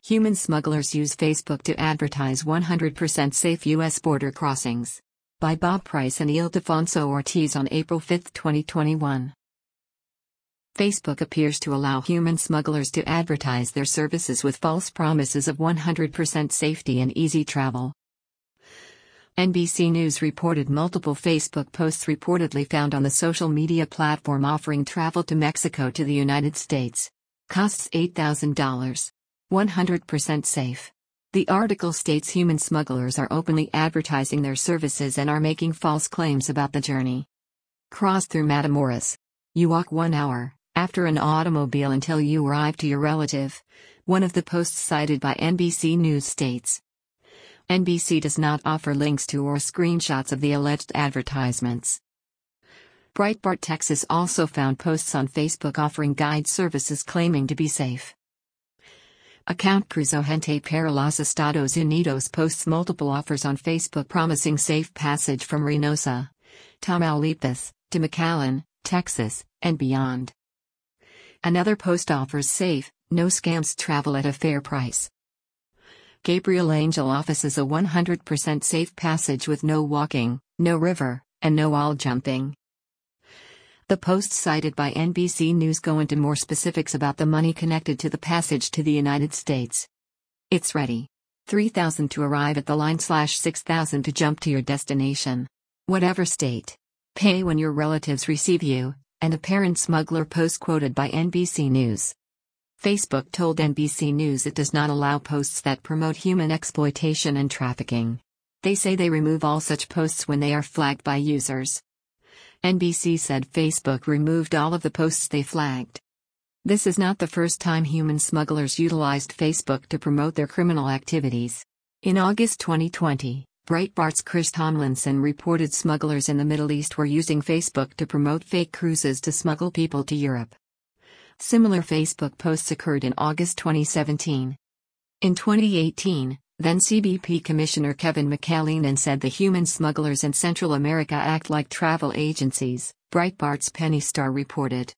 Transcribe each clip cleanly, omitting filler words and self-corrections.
Human smugglers use Facebook to advertise 100% safe U.S. border crossings. By Bob Price and Ildefonso Ortiz on April 5, 2021. Facebook appears to allow human smugglers to advertise their services with false promises of 100% safety and easy travel. NBC News reported multiple Facebook posts reportedly found on the social media platform offering travel to Mexico to the United States. Costs $8,000. 100% safe. The article states human smugglers are openly advertising their services and are making false claims about the journey. Cross through Matamoros. You walk 1 hour, after an automobile until you arrive to your relative, one of the posts cited by NBC News states. NBC does not offer links to or screenshots of the alleged advertisements. Breitbart Texas also found posts on Facebook offering guide services claiming to be safe. Account Cruzo Gente para los Estados Unidos posts multiple offers on Facebook promising safe passage from Reynosa, Tamaulipas, to McAllen, Texas, and beyond. Another post offers safe, no scams travel at a fair price. Gabriel Angel offers a 100% safe passage with no walking, no river, and no wall jumping. The posts cited by NBC News go into more specifics about the money connected to the passage to the United States. It's ready. $3,000 to arrive at the line / $6,000 to jump to your destination. Whatever state. Pay when your relatives receive you, and apparent smuggler post quoted by NBC News. Facebook told NBC News it does not allow posts that promote human exploitation and trafficking. They say they remove all such posts when they are flagged by users. NBC said Facebook removed all of the posts they flagged. This is not the first time human smugglers utilized Facebook to promote their criminal activities. In August 2020, Breitbart's Chris Tomlinson reported smugglers in the Middle East were using Facebook to promote fake cruises to smuggle people to Europe. Similar Facebook posts occurred in August 2017. In 2018, then CBP Commissioner Kevin McAleenan said the human smugglers in Central America act like travel agencies, Breitbart's Penny Star reported.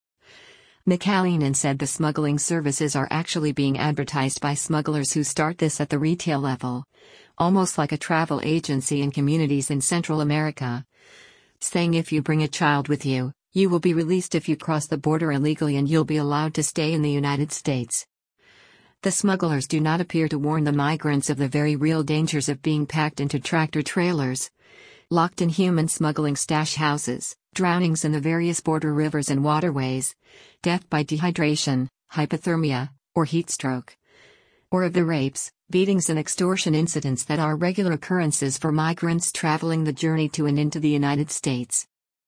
McAleenan said the smuggling services are actually being advertised by smugglers who start this at the retail level, almost like a travel agency in communities in Central America, saying if you bring a child with you, you will be released if you cross the border illegally and you'll be allowed to stay in the United States. The smugglers do not appear to warn the migrants of the very real dangers of being packed into tractor trailers, locked in human smuggling stash houses, drownings in the various border rivers and waterways, death by dehydration, hypothermia, or heat stroke, or of the rapes, beatings and extortion incidents that are regular occurrences for migrants traveling the journey to and into the United States.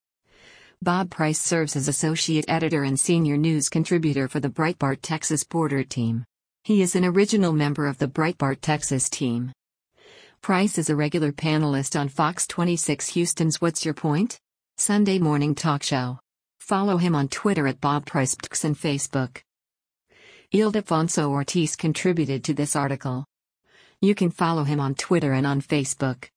Bob Price serves as associate editor and senior news contributor for the Breitbart Texas Border team. He is an original member of the Breitbart Texas team. Price is a regular panelist on Fox 26 Houston's What's Your Point? Sunday morning talk show. Follow him on Twitter at BobPricePTX and Facebook. Ildefonso Ortiz contributed to this article. You can follow him on Twitter and on Facebook.